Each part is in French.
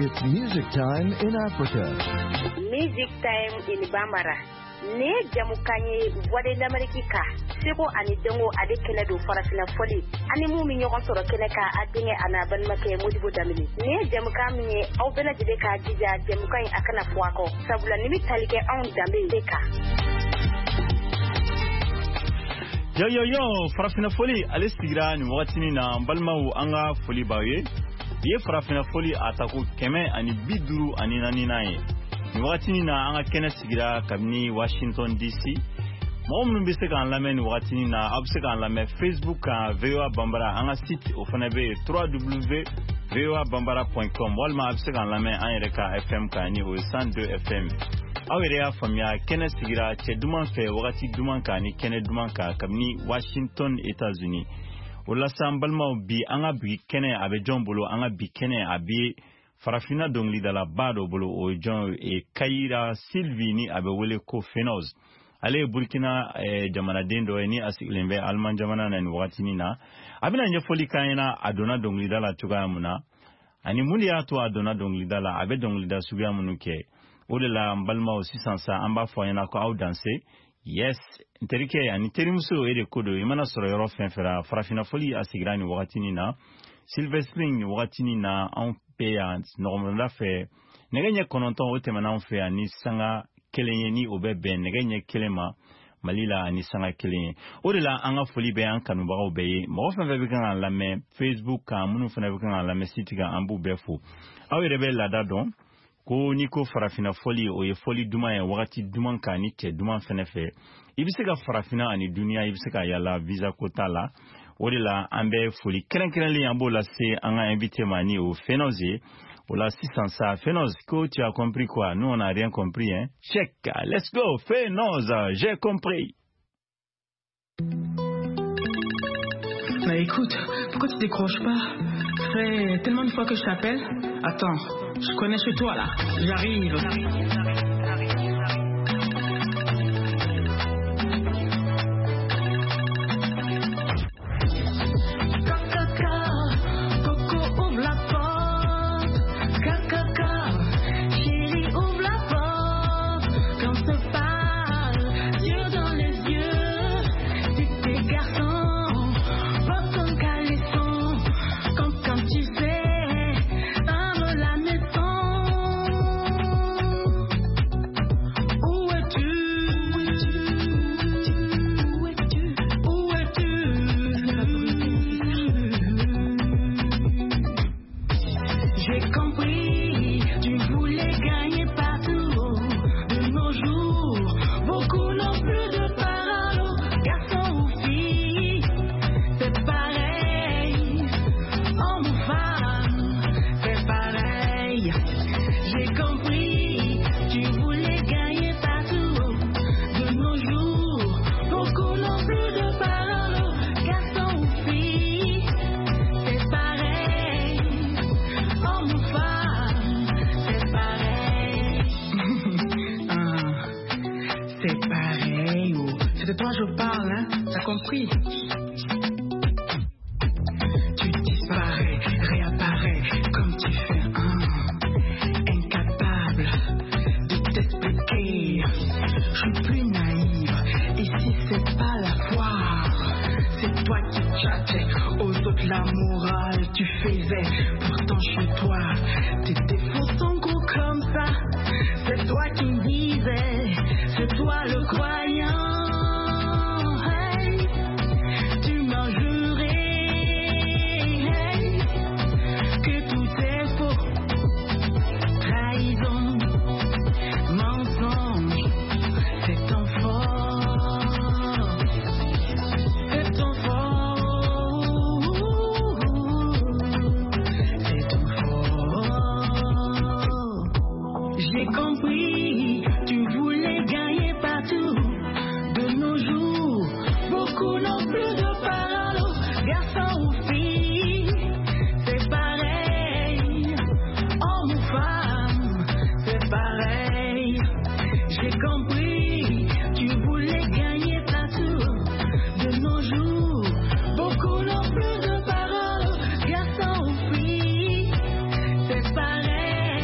It's music time in Africa. Music time in Bambara. Ne jamukanye wade d'Amerika. Seko ani dengo ade kene do farafina foli. Ani mu mi nyoko soro kene ka adinge ana ban make modibo damini. Ne jamukanye au bena jide ka jija jamukanye akana fuako. Sabula nimi talike on dambe deka. Yo farafina foli alistigra ni watini na balmawu anga foli bawe. Ye farafina foli atako keme ani biduru ani nani naye. Ni watini na anga kene sigira kabni Washington DC. Mom bise kan lame ni watini na abse kan lame Facebook ka VOA Bambara anga site ofana be www.voabambara.com walma abse kan lame anreka FM ka ni o 102 FM. Awere ya famia kene sigira che duman fe wakati duman ka ni kene duman ka kabni Washington États-Unis. Ola sambalma bi anga bi kene abe jombolo anga bi kene abi farafina dongli dala bado bolo o jon e Kaira Silvini abe wele ko Fenoz. Ale Burkina jamana dendo ni asiklembe alman jamana na wakati na abina nyefoli kaina adona dongli dala tuga muna ani muli ato adona dongli dala abe dongli da suga munuke olela mbalma aussi sansa amba foyana ko au danser. Yes, interike ani terimuso ere kodo imana soro yoro fenfera farafina foli asigrani wakati na Silvestring wakati na en payant normalement fait negenye kononton otemana on fait ani sanga kelenye ni obebe negenye kelema malila ani sanga kelenye odela anga foli be an kanu ba obeye mo fenfe be kan la me Facebook ka munu fena be kan la me site ka ambu befu awere be la dadon ko niko farafina foli o ye foli duma ya wakati duman ka ni te duman fenefe ibise ka farafina ani dunia ibise ka yala visa kotala odela ambe foli krenli ambo la se anga invité mani au Fenoze ola 600 ça Fenoz que tu as compris quoi nous on a rien compris hein check let's go Fenoz j'ai compris. Mais écoute, pourquoi tu décroches pas? Ça fait tellement de fois que je t'appelle. Attends, je connais chez toi là. J'arrive. Pareil,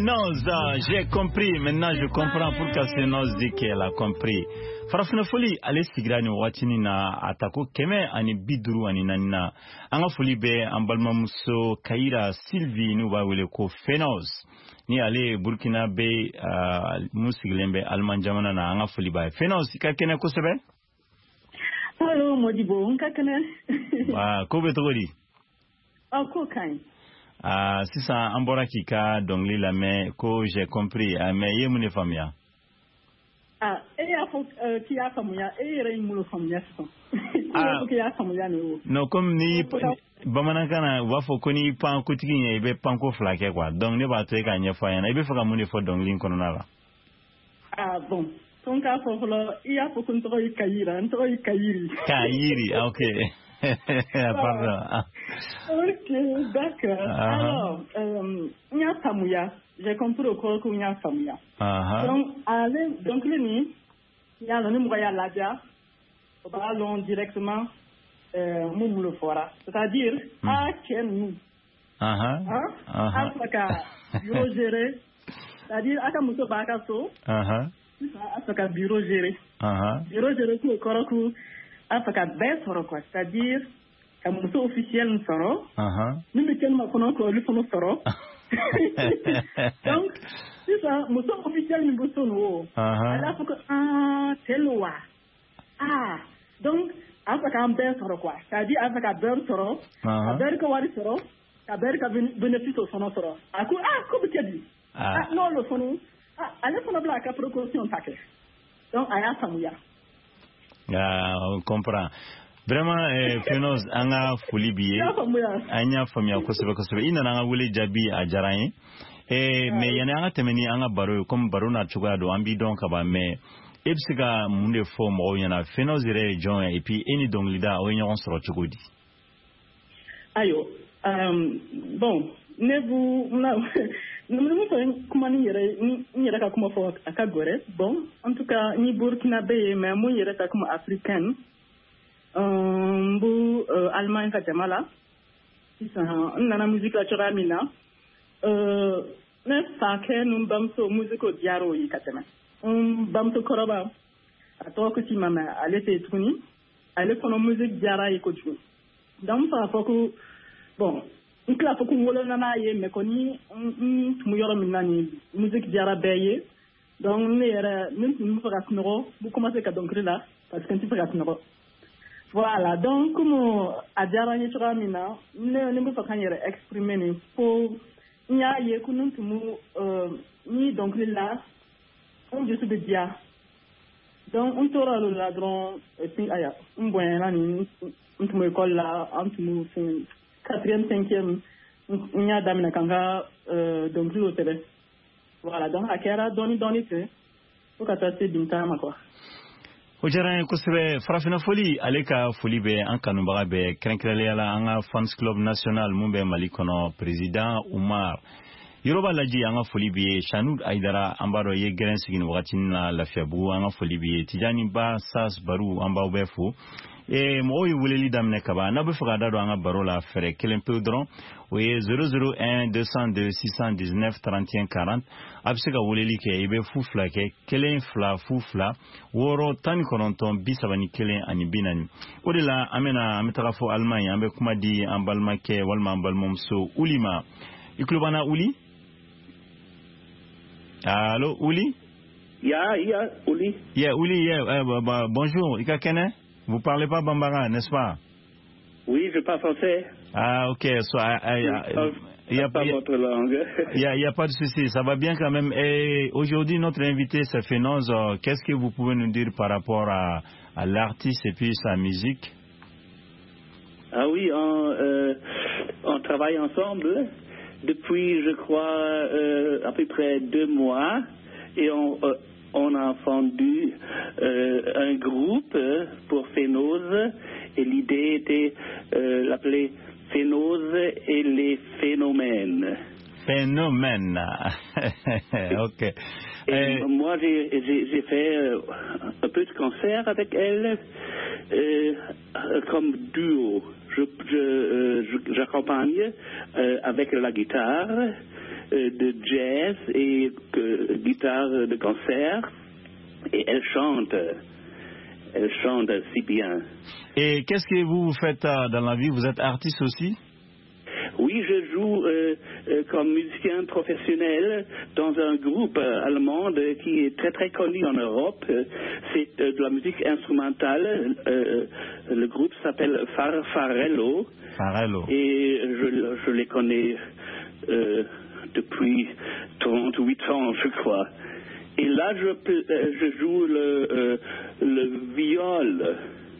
Fénoz, j'ai compris. Maintenant, je comprends pourquoi Fénoz dit qu'elle a compris. Farafina foli, ale sigira ni watini na atako keme ani biduru ani nanina. Anga foli be ambalma muso Kaira Sylvie ni wawele ko Fénoz. Ni ale Burkina be musigilembe Alman jamana na anga foli ba. Fénoz, ka kene ko sebe? Hello, Modibo, ka kene? Ko be togodi? Ko kain. Sisan an bɔra k'i ka dɔnkili lamɛn ko j'ai compris mais i ye mun de faamuya? E y'a fɔ k'i y'a faamuya, e yɛrɛ ye mun de faamuya sisan? K'i y'a faamuya nin o. Non, comme ni bamanankan na u b'a fɔ ko n'i pan kotigi ɲɛ i bɛ panko fila kɛ quoi, donc ne b'a to e k'a ɲɛfɔ a ɲɛna. I bɛ fɛ ka mun de fɔ dɔnkili in kɔnɔna la? Bon, ko n k'a fɔ fɔlɔ, i y'a fɔ ko n tɔgɔ ye Kayira, n tɔgɔ ye Kayiri. Kayiri, ok. Pardon. Ok, d'accord. Alors, Nya Samuya, j'ai compris au corps que Nya Samuya. Donc, il y a le numéro de l'Adia, on va aller directement Moumoule Fora. C'est-à-dire, à quel nous? Africa, bureau géré. C'est-à dire, à Kamouto Bakaso, Africa, bureau géré. Bureau géré, tout le corps que. Africa best soro quoi, c'est-à-dire que mon officiel nous soro. Nous mettons ma connaissance le fond soro. Donc c'est ça, mon officiel nous bosse nous. Alors faut que tel loi. Donc Africa best soro quoi, c'est-à-dire Africa best soro. America wari soro. America bénéfice au fond soro. Comme tu dis. Non le fond. Allez fond la cap précaution paquet. Donc aya samuya. On comprend. Vraiment, Fénoz, anga foli biye. Anya famia kosebe. Ina nanga wule jabi a jaraye. Mais yana anga temeni anga baro comme baro na chuga do ambi donc ba mais ebsika munde fo mo yana Fénoz ire jon et puis eni donc lida o nyon soro chugodi. Ayo, bon, ne vous nous comment ni reka comme fo akagore. Bon, en tout cas, ni Burkinabé mais moi ni reka comme africaine. Allemagne ka jamala. Ça na musique la choramina. Ne sake nous bamso musique diaro yi katema. Bamso koroba. Ato ko ti mama ale te tuni. Ale kono musique diara yi ko tu. Donc ça faut que bon il faut qu'on voit nana ye mais koni mu yoro minani musique diara baye donc nous fera snoro vous commencez à donc là parce que tu fera snoro voilà donc comme a diara ni chora mina ne me fa yere exprimer ni pour nya ye kunun tumu ni donc là on je suis de dia donc on tora le ladron et puis aya un bon là ni on école là on tumu 4e, 5e, il y a d'amina kanga donc le télé. Voilà donc à quelle doni que pour qu'attacher d'intama quoi. Ojaran kusebe farafina foli aleka foli be an kanumbaga be krenkrele ala anga fans club national mumbe malikono président Oumar Yoruba laji anga foli be Chanoud Aidara ambaro ye gren sigin wakatin na lafiabu anga foli be Tijani Ba Sas Baru amba obefu mo yi wuleli damne kaba na be faga dado anga barola fere kelen peu dron o ye 001 202 619 31 40 absega wuleli ke ibe fufla ke kelen fla fufla woro tan kononton bisabani kelen ani binani o de la amena ametaka fo Allemagne ambe kuma di ambalma ke walma ambalmomso ulima iklubana uli allo uli Uli uli bonjour ikakene. Vous parlez pas Bambara, n'est-ce pas? Oui, je parle français. Ok. Il n'y a pas votre langue. Il y a pas de souci. Ça va bien quand même. Et aujourd'hui, notre invité, c'est Fénoz. Qu'est-ce que vous pouvez nous dire par rapport à l'artiste et puis sa musique? Oui, on travaille ensemble depuis, je crois, à peu près 2 mois. Et on a fondu un groupe pour Fénoz et l'idée était l'appeler Fénoz et les phénomènes. Phénomènes. Ok. Et moi j'ai fait un peu de concert avec elle comme duo. J'accompagne avec la guitare de jazz et guitare de concert. Et elle chante si bien. Et qu'est-ce que vous faites dans la vie? Vous êtes artiste aussi? Oui, je joue comme musicien professionnel dans un groupe allemand qui est très très connu en Europe. C'est de la musique instrumentale. Le groupe s'appelle Farello. Farello. Et je les connais depuis 38 ans, je crois. Et là, je joue le viol.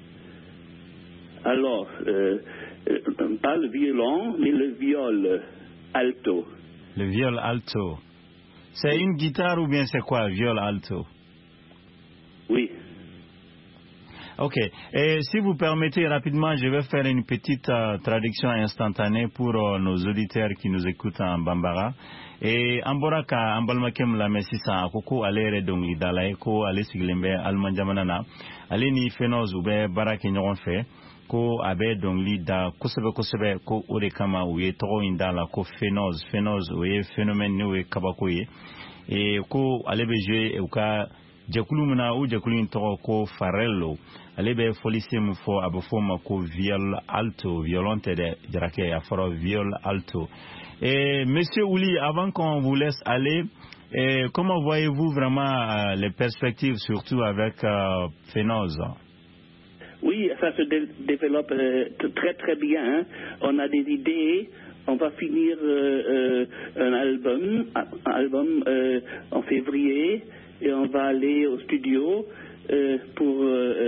Alors, pas le violon, mais le viol alto. Le viol alto. C'est une guitare ou bien c'est quoi, viol alto? Oui. Ok. Et si vous permettez rapidement, je vais faire une petite traduction instantanée pour nos auditeurs qui nous écoutent en Bambara. Et Amboraka, Ambalmakem la Messisa, Koko Alere Dongi Dalaeko, Ale Siglembe, Almanjamanana, Ale ni Fenos Ube, Baraki Nyon ko abe dongli da kosebe ko ode kama uye toro indala ko Fenos uye phénomène ne uye kabako ye e ko alebe jouer e ka jakulu muna u jakulu toro ko Farello alebe folisier mu fo abofo mako viol alto violonte de jarake aforo viol alto. Et monsieur Ouli, avant qu'on vous laisse aller, comment voyez-vous vraiment les perspectives, surtout avec Fenos? Oui, ça se développe très très bien. On a des idées. On va finir un album en février et on va aller au studio pour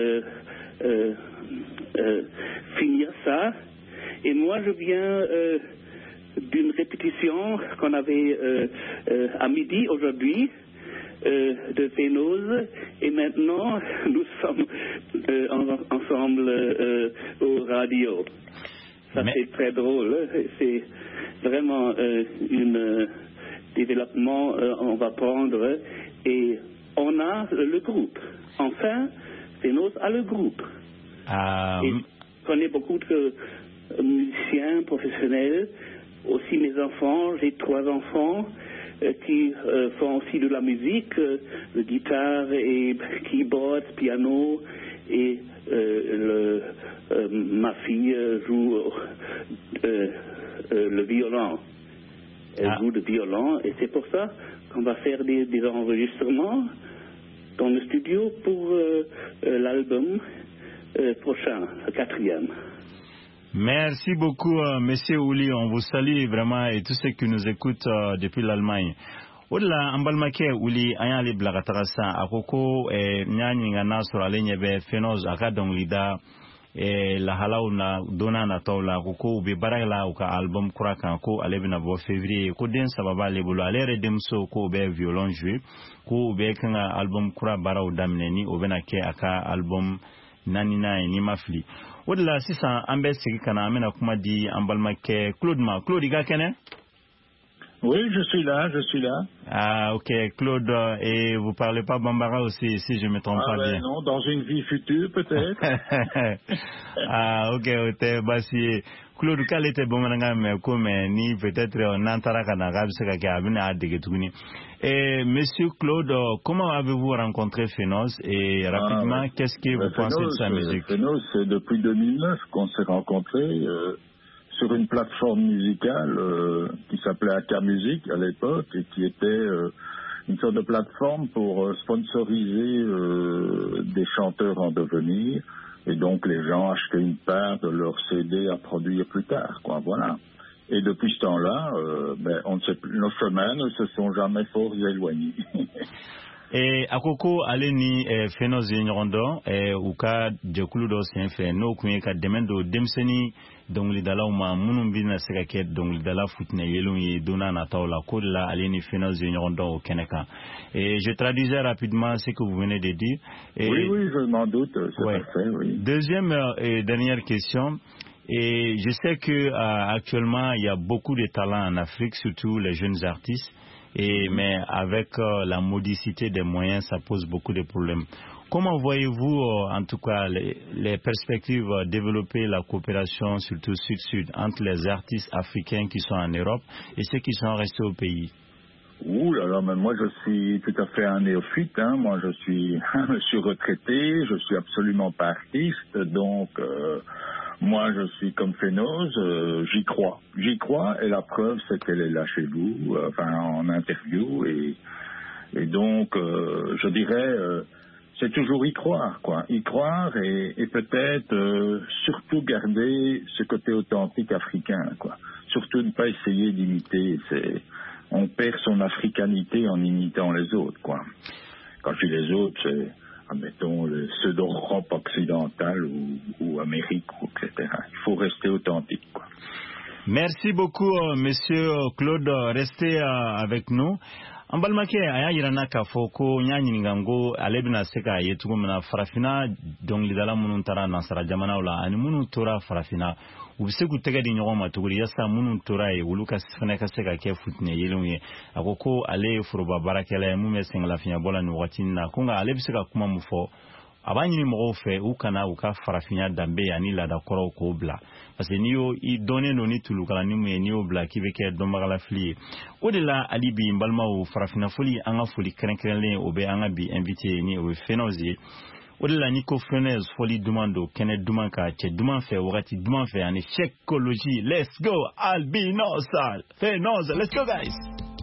finir ça. Et moi, je viens d'une répétition qu'on avait à midi aujourd'hui. De Fenos, et maintenant nous sommes ensemble au radio. Ça c'est très drôle, c'est vraiment un développement on va prendre et on a le groupe. Enfin, Fenos a le groupe. Et je connais beaucoup de musiciens professionnels, aussi mes enfants, j'ai 3 enfants qui font aussi de la musique, de guitare et keyboard, piano, et ma fille joue le violon. Elle joue le violon et c'est pour ça qu'on va faire des enregistrements dans le studio pour l'album prochain, le 4e. Merci beaucoup, Monsieur Ouli. On vous salue vraiment et tous ceux qui nous écoutent depuis l'Allemagne. Au-delà, Ambalmake Ouli, Ayali Blagatarasa, Akoko, Nyani Ngana sur la ligne B, Fenos, Akadong Lida, et la Halauna, Dona Natola, Koko, Bibarala, Oka album Kurakanko, Alebina Bo février, Kodin Sababa, Lebolo, Alere Demso, Ko Be violon joué, Ko Be Kanga album Kura Barao Damneni, Obenake Aka album Nanina et Nimafli. Au-delà, si ça embête, c'est qu'on a amené à Koumadi, Ambalmake, Claude Ma. Claude, il y a quelqu'un? Oui, je suis là. Ah, ok, Claude, et vous parlez pas Bambara aussi, si je me trompe pas bien. Non, dans une vie future, peut-être. Ok, basi. Claude, quel était bon mais comme ni peut-être n'entara kanagab se kakabina adegetouni. Et monsieur Claude, comment avez-vous rencontré Fenos et rapidement, qu'est-ce que vous pensez de sa musique? Fenos, c'est depuis 2009 qu'on s'est rencontrés. Sur une plateforme musicale qui s'appelait Aka Music à l'époque et qui était une sorte de plateforme pour sponsoriser des chanteurs en devenir et donc les gens achetaient une part de leur CD à produire plus tard, quoi, voilà. Et depuis ce temps-là, on ne sait plus, nos chemins ne se sont jamais fort éloignés. Et Akoko aleni Fenos Nyondo uka jekuludo senfe no kunyeka demendo demseni dongli dala uma munum bina sekaket dongli dala futne yelun yi dona na taula kodla aleni Fenos Nyondo au Keneka. Et je traduisais rapidement ce que vous venez de dire. Oui, je m'en doute, c'est parfait, oui. Deuxième et dernière question. Et je sais que actuellement il y a beaucoup de talents en Afrique, surtout les jeunes artistes. Mais avec la modicité des moyens, ça pose beaucoup de problèmes. Comment voyez-vous, en tout cas, les perspectives développer la coopération, surtout sud-sud, entre les artistes africains qui sont en Europe et ceux qui sont restés au pays? Ouh là là, mais moi je suis tout à fait un néophyte, hein. Moi je suis retraité, je suis absolument pas artiste, donc moi je suis comme Fénoz, j'y crois et la preuve c'est qu'elle est là chez vous, en interview et donc je dirais c'est toujours y croire et peut-être surtout garder ce côté authentique africain, quoi. Surtout ne pas essayer d'imiter, on perd son africanité en imitant les autres, quoi. Quand je dis les autres, c'est, admettons, ceux d'Europe occidentale ou Amérique, etc. Il faut rester authentique, quoi. Merci beaucoup, monsieur Claude. Restez avec nous. En balmake aya yirana ka foko nya nyingango alebina seka yetugo mena farafina dong lidala munun tara nasara jamana wala ani munun tora farafina ubise ku tege di nyoma tuguri yasa munun tora e wuluka sifana ka seka ke futne yelunye akoko ale furuba barakela mu mesengla finya bola ni watina kunga alebise ka kuma mufo abanyini mo fe ukana uka farafina dambe yani la da koro ko bla parce que niyo I donné no ni tulukala ni mu niyo bla kibeke domagala fli odela alibi mbalma o farafina foli anga foli krenkrele obe anga bi invité ni o Fénozi odela ni ko Fénoz foli demando kene dumanka che duman fe wakati duman fe ani chekologie. Let's go Albinos Fénoz, let's go guys.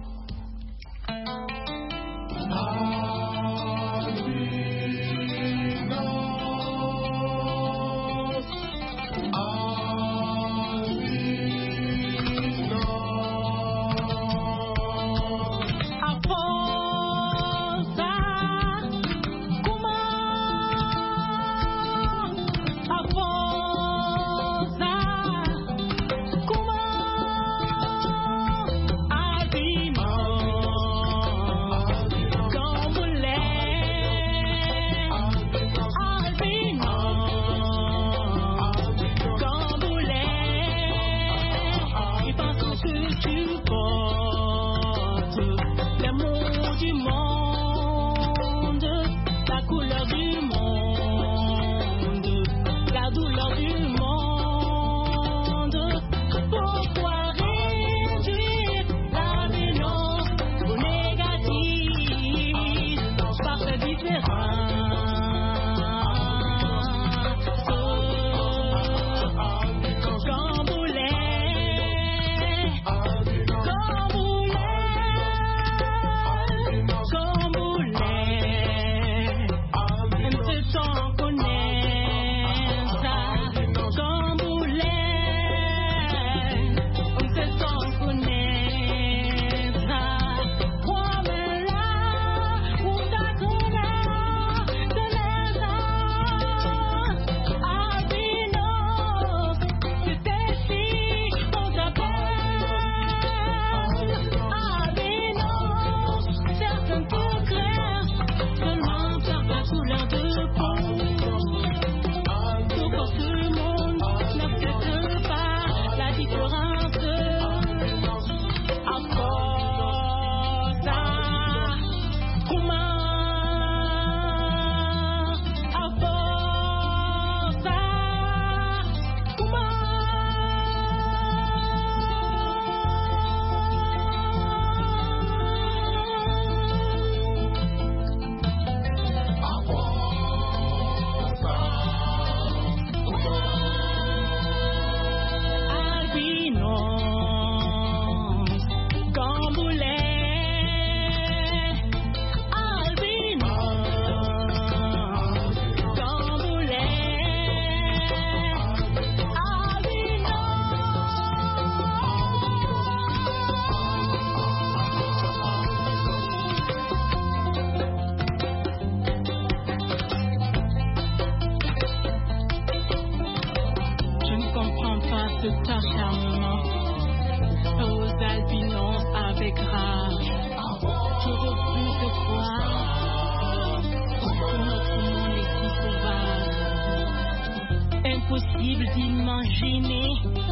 Impossible d'imaginer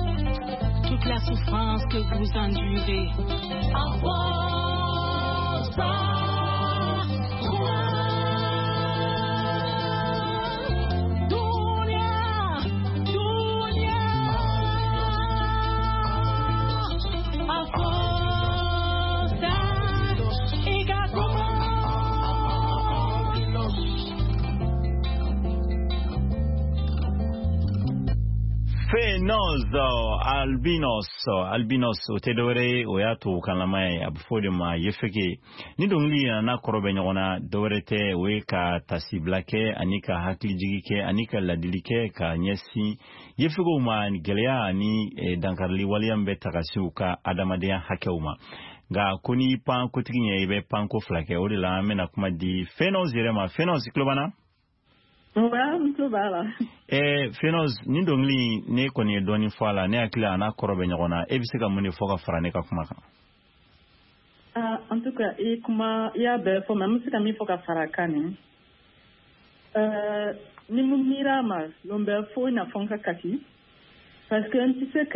toute la souffrance que vous endurez. albinos o te dore o ya to kanlamai abfode ma yefeke ni dongli na korobe nyona dore te we ka tasiblake anika haklijigike anika ladilike ka nyesi yefego ma gelya ni dankarli waliambe takasuka adamadia hakeuma ga kuni pan kotiginye ibe pan ko flake o de la mena kuma di Fenos irema Fenos klobana. Wa mtubala. Fenos ni dongli ne koni doni fala ne akila na korobe nyona ebisika muni foka farane ka kuma ka. En tout cas, et kuma ya be fo même si kami foka farakani. Ni mumira ma lombe fo na fonka kati parce que tu sais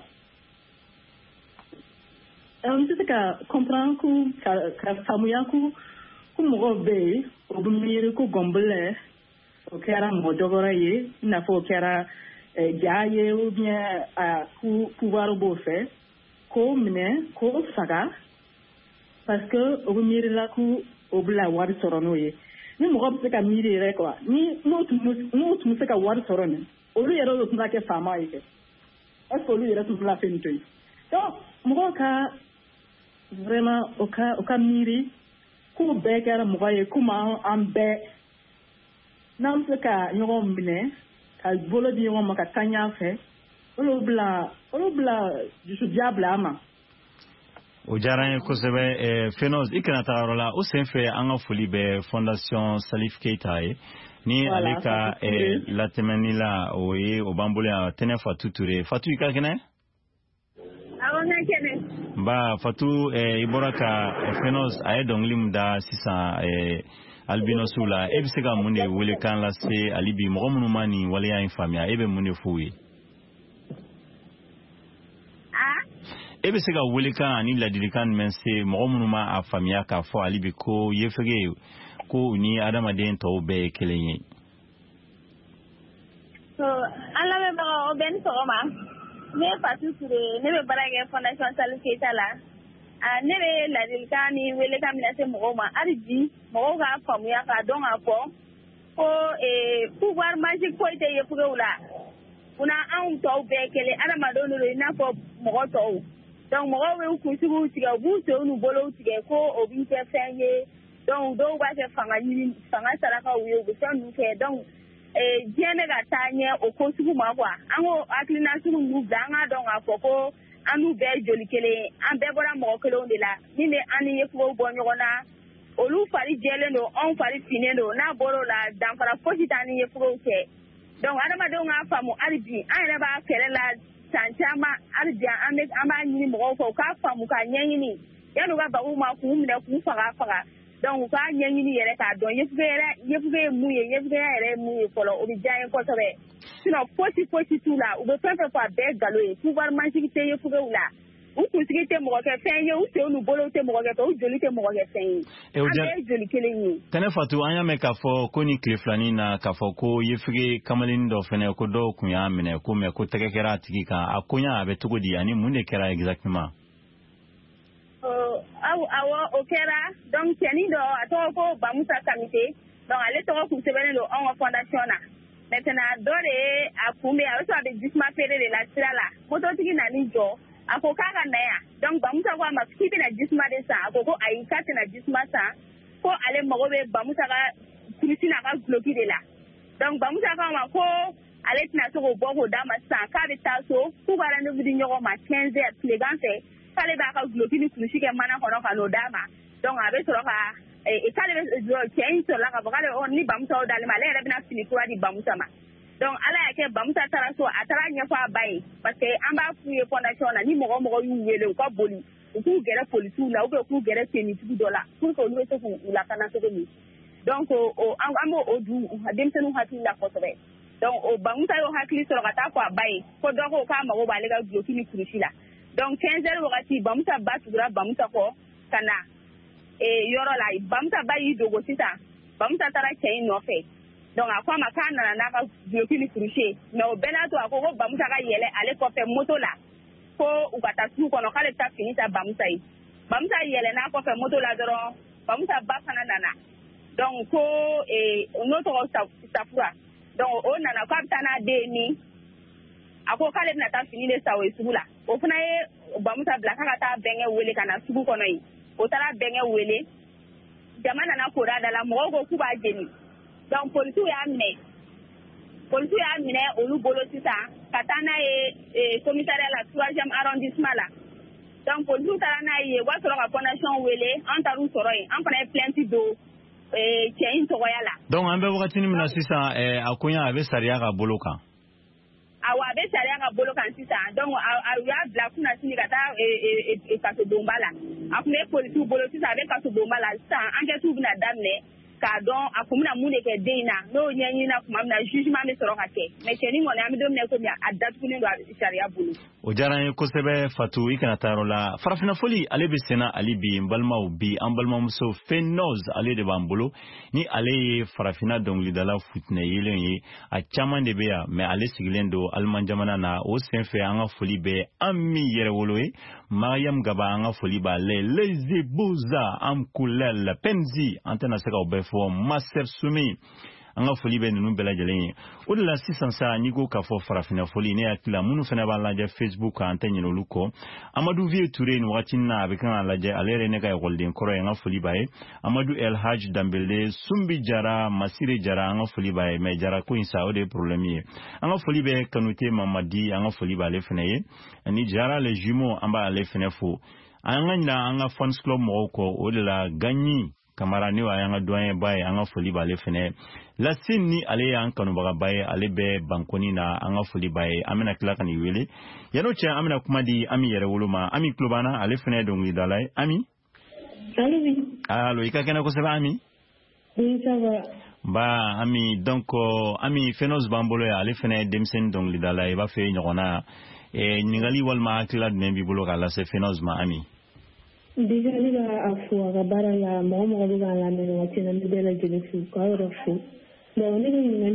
ka comprendre ka famuya ku mogobe obumiri ku gombele o kera mojogora ye na fo kera jaye ou bien ku pouvoir bo fe ko mine ko saga parce que obumiri la ku obla wari sorono ye ni mogobe se ka miri re quoi ni no tu se ka wari sorono olu yero lo tunda ke fama ye est-ce que olu yero tu la fin toy donc mogobe ka vraiment au cas miri ku begara mogoye kuma ambe nam se ka nyoro mine ka bolo di nyoro maka tanya fe olo bla du diable ama o jaran ko sebe Fenos ikana tarola o senfe anga foli be fondation Salif Keita ni alika la temenila o e o bambole tene Fatou Touré Fatou ikakene ba Fatou iboraka Fenos ay donglim da sisa albinosula ebisega munde wele kan la se alibi mo munu mani wale ya infamia ebe munde fuwi ebisega wele kan ani ladilikan mense mo munu ma afamia ka fo alibi ko yefege ko ni adama den to be kelenye so ala me ba o ben to ma ne Fatou Touré ne be barage fondation Salif Keita la ne be ladilkani wele kan mina se mo ma arji mo ga famuya ka don afo ko pouvoir magique ko ite yefuge ula una an to be kele adama don no ina fo mo to donc mo we ku sigu tiga bu to nu bolo tiga ko obi te fenye donc do ba se fanga sala ka uyo bu san ke donc jene ga tanye o ko sigu ma kwa ango aklina sigu nu danga don afo ko anu be joli kele an be bora mo kele on de la ni ne ani yefugo bo nyona olu fari jele no on fari fine no na boro la dan fara fosi tani yefugo ke donc adama do nga famu arbi an re ba kele la tanchama arbi an ba ni mo ko ka famu ka nyanyini ya no ga ba u ma ku mne ku faga donc ka nyanyini yere ka don yefuge muye yere muye kolo obi jaye ko tobe sino fosi tula u be pepe pa be galoe pouvoir magique te yefuge ula u kusigite mo ke fenye u te onu bolo te mo ke to u joli te mo ke fenye e joli kelenyi tane Fatou anya me ka fo ko ni kleflani na ka fo ko yefuge kamalin do fene ko do kunya mine ko me ko tekekera tikika akunya abe tugodi ani munde kera exactement awo okera donc tieni do ato ko bamusa kamite donc ale to ko sebene do on fondation na maintenant dore akumbe awo so abe disma fere de la sala moto tigi na ni jo ako kaka na ya donc bamusa kwa maskibi na disma de sa ako ko ayikate na disma sa ko ale magobe bamusa ka kulisina ka bloki de la donc bamusa ka ma ko ale tina so ko boko dama sa ka be taso ku bara ne budi nyogo ma 15 heures pleganse kale ba ka bloki ni kulisike mana kono ka no dama donc abe so ka kale be change so la ka bakale on ni bamusa o dali ma le rebina fini ko di bamusa ma donc ala yake bamusa tara so atara nyafa bai parce que amba fuye fondation na ni mogo yu wele ko boli ku gere police la ou ku gere teni tu dola pour ko lu to ku la kana to ni donc amo odu demtenu hati la ko tobe donc bamusa yo hakli so ka ta ko bai ko do ko ka mago ba le ga bloki ni kulishi la donc 15 heures wakati bamusa batura bamusa ko kana yoro la bamusa bayi dogo sita bamusa tara chain no fe donc akwa makana na ka bloki ni kulishi no benato akoko bamusa ka yele ale ko fe moto la ko ukata su kono kale ta finita bamusa yi bamusa yele na ko fe moto la doro bamusa ba kana nana donc ko no to safura donc o nana ko abtana de ni ako k'ale bɛna taa fini de sa o ye sugu la o fana ye bamusa bila k'a ka taa bɛnkɛ wele ka na sugu kɔnɔ yen o taara bɛnkɛ wele jama nana kora da la mɔgɔw ko k'u b'a jeni donc polisiw y'a minɛ olu bolo sisan ka taa n'a ye commissariat la 3e arrondissement la donc polisiw taara n'a ye o b'a sɔrɔ ka fondation wele an taar'u sɔrɔ yen an fana ye plainte don cɛ in tɔgɔya la. donc an bɛ wagatinin min na sisan a koɲa a bɛ sariya ka bolo kan. awa a bɛ sariya ka bolo kan sisan donc a y'a bila kunna sini ka taa kasobonba la a tun bɛ polisiw bolo sisan a bɛ kasobonba la sisan enquête bɛna daminɛ k'a dɔn a kun bɛna mun de kɛ den in na n'o ɲɛɲinina tuma min na jugement bɛ sɔrɔ ka kɛ mais cɛnin kɔni an bɛ don min na komi a datugulen don a sariya bolo. o diyara n ye kosɛbɛ Fatu i kana taa yɔrɔ la farafinafoli ale bɛ senna ali bi n balimaw bi an balimamuso Fenoz ale de b'an bolo ni ale ye farafina dɔnkilidala futinɛ yelen ye a caman de bɛ yan mais ale sigilen don Aliman jamana na o senfɛ an ka foli bɛ an min yɛrɛwolo ye Mariam Gaba an ka foli b'ale Lezi Buza Amkulel Penzi an tɛna se k'aw bɛɛ fɔ Master Sumi an ka foli bɛ ninnu bɛɛ lajɛlen ye o de la sisan sa n'i ko k'a fɔ farafina foli ne hakili la minnu fana b'a lajɛ Facebook kan an tɛ ɲinɛ olu kɔ Amadu Vie Touré nin wagati na a bɛ kan k'a lajɛ ale yɛrɛ ne ka ekɔliden kɔrɔ ye an ka foli b'a ye Amadu El Haj Dambele Sumbi Jara Masire Jara an ka foli b'a ye mais Jara ko in sa o de ye problème ye an ka foli bɛ Kanute Mamadi an ka foli b'ale fana ye ani Jara les jumeaux an b'ale fana fo an ka ɲina an ka fans club mɔgɔw kɔ o de la Gagny Kamara ne wa yanga doyen baye anga foli bale fene la sinni ale yan kanubaga baye ale be bankoni na anga foli baye amina kila kan wele yano che amina kuma di ami yere woluma ami klubana ale fene dongi dalai ami allo ika kana ko seba ami oui ça va ba ami donc ami Fenoz bambolo ya ale fene demsen dongi dalai ba fe nyona ningali walma akila nembi bolo kala se Fenoz ma ami. Déjà, il a à fou, à la maman, à la maison, à la maison, fou, à la fou. Mais on est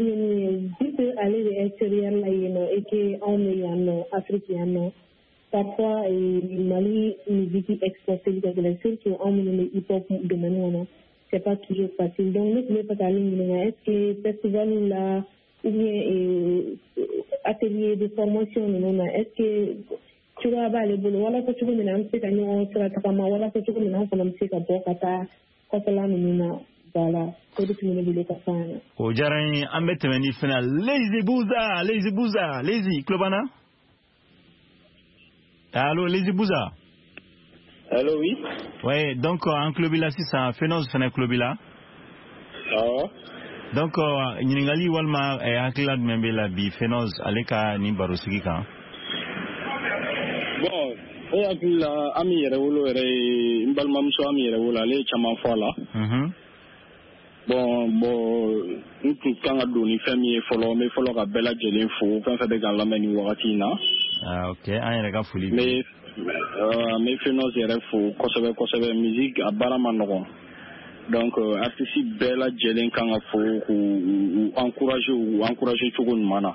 dans aller de l'extérieur là, et qu'on est en africain. Parfois, Mali, musique exportée de la surtout en hip-hop de maintenant, c'est pas toujours facile. Donc, nous ne pouvons pas aller, est-ce que festival là, ou bien atelier de formation, est-ce que tu vas aller bolo wala ko tuko mina amse ka nyo sira takama wala ko tuko mina ko amse ka bokata ko sala mina bala ko du mina bile ka sana o jarani ambe temeni final Lezi Buza Lezi Klobana allo Lezi Buza allo oui ouais donc en clubila si ça Fenoz fena clubila donc nyingali walma haklad membe la bi Fenoz aleka ni barosigi kan. Bon, et avec la ami Rewolo et Mbalmamso ami Rewolo, les chaman fola. Bon, nous quand on donne famille follow, mais follow la belle gelée fou, quand ça dégaine la menu waratina. Ah ok, un regard folie. Mais Fenoz est fou, conserver musique à Baramanoron. Donc artiste belle gelée quand on faut ou encourager tout le monde.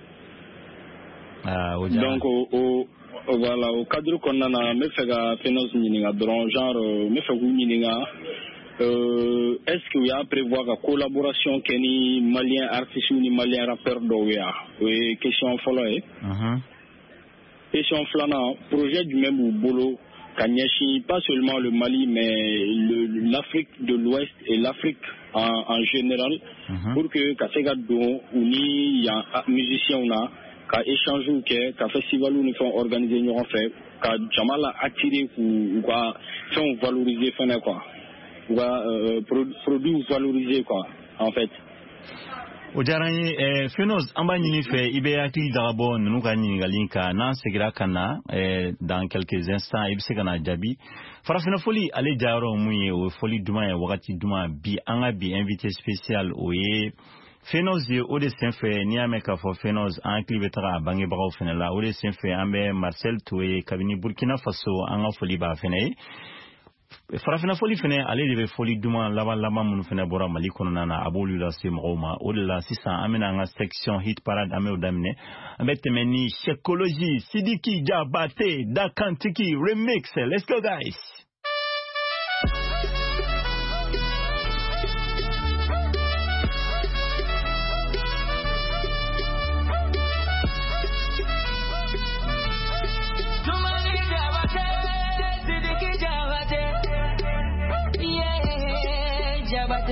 Donc voilà, au cadre qu'on a me fait la Fenoz Nininga, genre, me fait Nininga, est-ce qu'il y a à prévoir la collaboration que ni malien artiste ou ni malien rappeur d'Oya? Oui, question folle. Question flana, projet du même Bolo, Kanyashi, pas seulement le Mali, mais l'Afrique de l'Ouest et l'Afrique en général, pour que Kasega Don, ou ni y a musicien on a, qu'à échanger ou qu'à festival où nous faisons organiser nous en fait, qu'à Jamala attirer ou qu'à faire valoriser faire quoi, ou qu'à produire valoriser quoi, en fait. O jarani Fenoz amba nyini fe ibe akili darabo nunu ka nyingalinka nan segira kana dans quelques instants ibe segana jabi farafina foli ale jaro muye o foli duma ya wakati duma bi anga bi invité spécial oye Fenoz ye o de senfe ni ame ka fo Fenoz an klibe tara bangi bagaw fene la o de senfe ambe Marcel Toué kabini Burkina Faso anga foli ba fene farafina foli fene ale de be foli duma laba munu fene bora Mali kono na abolu la se mroma o de la sisan amena nga section hit parade ame o damne ambe temeni Shekology Sidiki Jabate Dakantiki remix. Let's go guys.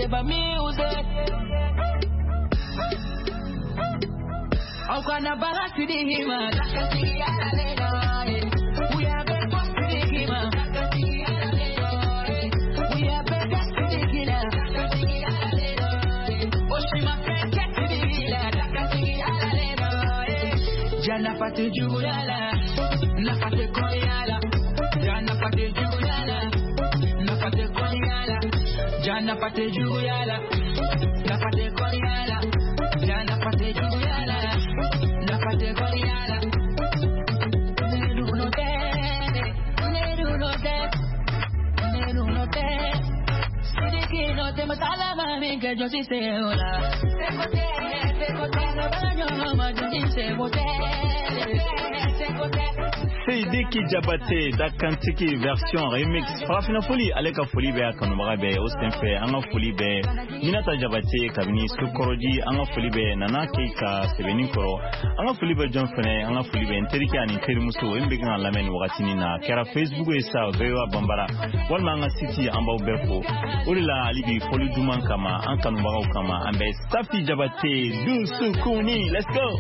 about music. How can I balance to the human? We are the boss to the human. We are the best to the killer. Oshima get to the healer. Jana pate jurala, na pate koyala. Jana pate jurala, na pate koyala. Jana pate jurala, na pate koyala. Jana pate jurala, na pate koyala. Neru no te, neru no te. Sidiki no te matala mami que yo sí sé hola. Te cote, no baño no yo sí sé bote. Sidiki Diabaté Dakantiki version remix Farafina Foli Aleka Foli be Kanumaga be Ostenfe Anga Foli be Minata Diabaté Kabini Sukoroji Anga Foli be Nana Keika Sebeni Koro Anga Foli be John Fene Anga Foli be Nteriki ani Terimuso Mbegana Lamen wakatini na Kera Facebook esa Vewa Bambara Walma Anga City Amba Uberfo Ulila Alibi Foli Duman Kama Ankanumaga Kama Ambe Safi Diabaté Du Sukuni. Let's go.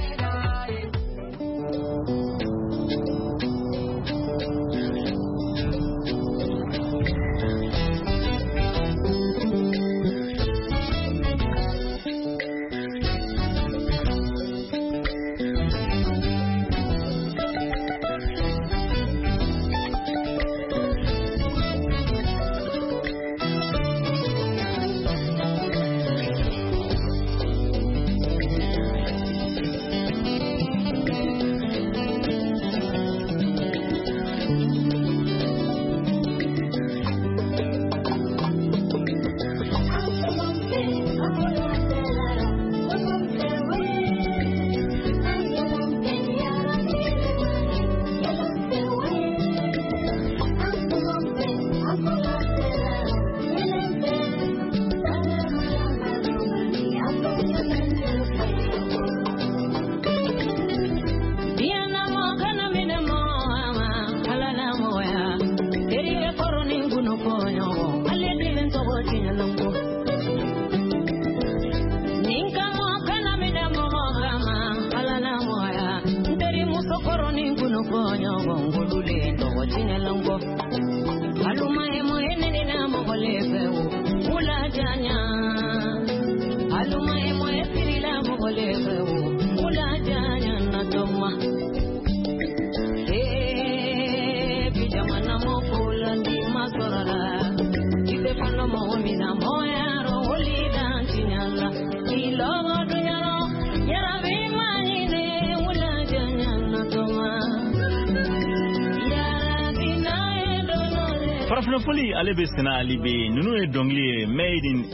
Farafina Alebe Sena Alibi Nunu Dongli made in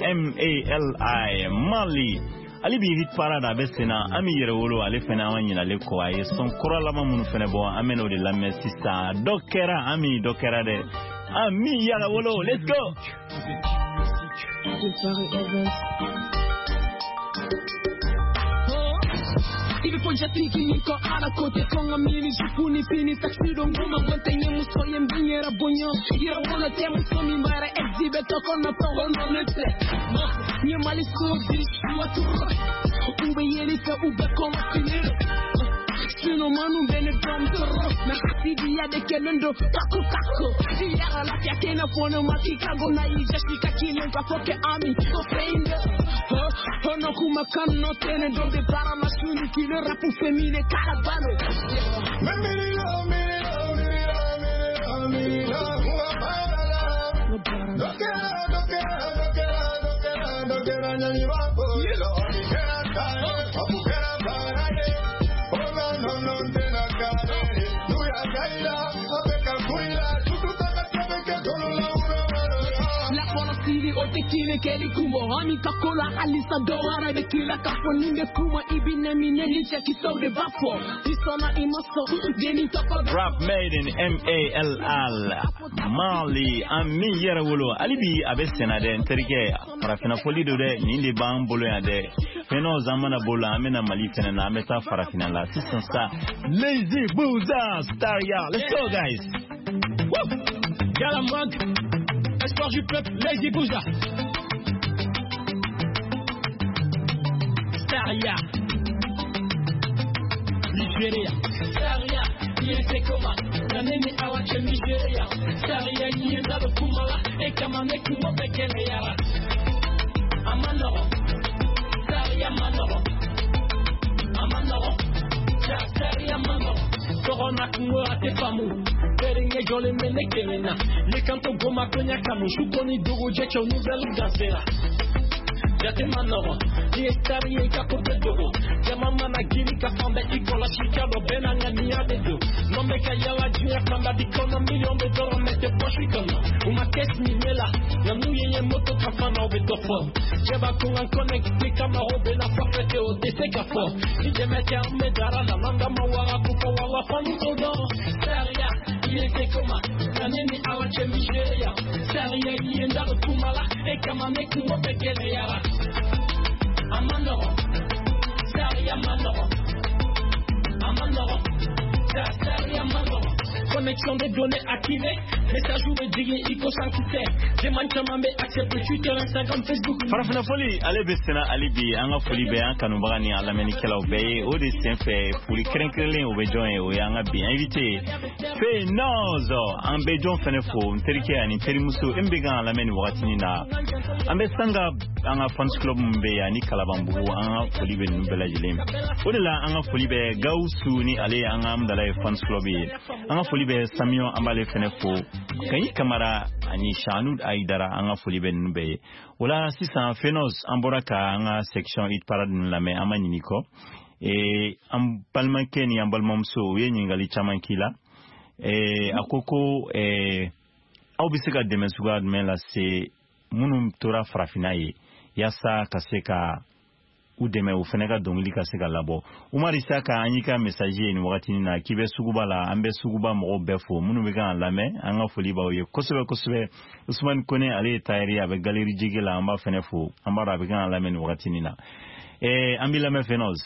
MALI Mali Alibi hit parada besena Ami Yerewolo Alefena Wanyina Leko Aye Son Koralama Munufenebo Ameno de la Mesista Dokera Ami Dokera de Ami Yerewolo. Let's go. Hivi ponja tiki niko ala kote konga mini jipuni fini taksido nguma wante nyemu soye mbinyera bonyo Yera wana temu somi mbara exhibit okona pro no nete Nye mali sozi watu Ube yelika ube koma finero Sino manu bene domtoro Na hasidi ya de kelendo kaku Yara la fia kena fono makikago na ijashika kilenga foke ami So feinde Hono kuma kano tene donde para masuni kile rapu femine caravano Kile keli kumo ami kakola alisa doara de kila kafoninde kuma ibine mineni chekiso de bafo isona imoso deni toko Rap made in MALL Mali Ami Yerewolo Alibi Abesena de Nterike Farafina Foli de Nindi Bang Bolo ya de Feno Zamana Bola Amena Mali Fena na Ameta Farafina la System Star Lazy Booza Star ya. Let's go guys. Galamog Espoir du peuple Lazy Booza Saria. Nigeria. Saria. Yese koma. Nanene awache Nigeria. Saria yenda lo kumala. Ekamane kumo bekele yara. Amanoro. Saria manoro. Amanoro. Saria manoro. Corona kungo ate famu. Beringe jole mene kelena. Le kanto goma konya kamu. Shukoni dogo jecho nouvelle gazera. Jate manoro. Ni estari e kakote dogo. Jama mana giri kafanda ikola shikado bena ngania dedo. No meka yala junior kamba dikona million de dollars mete poche kono. Uma kes ni mela. Na muye ye moto kafana obetofo. Jeba kunga connect kama robe na fafete o dese kafo. Ni jemete arme dara na nanda mawara kufa wala fani todo. Saria. Yese koma. Naneni awache Nigeria. Saria yenda lo kumala. Ekama neku mopekele yara. Amanoro. Saria manoro. Amanoro. Saria manoro. Connexion des données activées. Message ou digé iko sankite. Demande chamambe accepte Twitter, Instagram, Facebook. Farafina foli ale besena alibi anga foli be an kanu bagani ala meni kala be o de senfe foli krenkrelen o be join o yanga bi invité fe nozo an be jon fene fo nterike ani terimuso embegan ala meni wakati na ambe sanga anga fans club mbe ani kala bambu anga foli be numbela jilem o de la anga foli be gausu ni ale anga amdala fans club anga foli be samio ambale fene fo kanyi kamara ani shanud aidara anga foli be nube wala sisan fenos amboraka anga section it parade nlame amani niko am palmanke ni ambalmomso ye nyingali chamankila akoko au bisika demesuga mela se munum tora farafinaye yasa kaseka udeme ufeneka dongili kaseka labo umari saka anyika messager ni wakati na kibe suguba la ambe suguba mo befo munu bega lame anga foliba oye kosobe Usman Kone ale tayari avec galerie jigela amba fenefo amba bega lame ni wakati na ambi lame fenos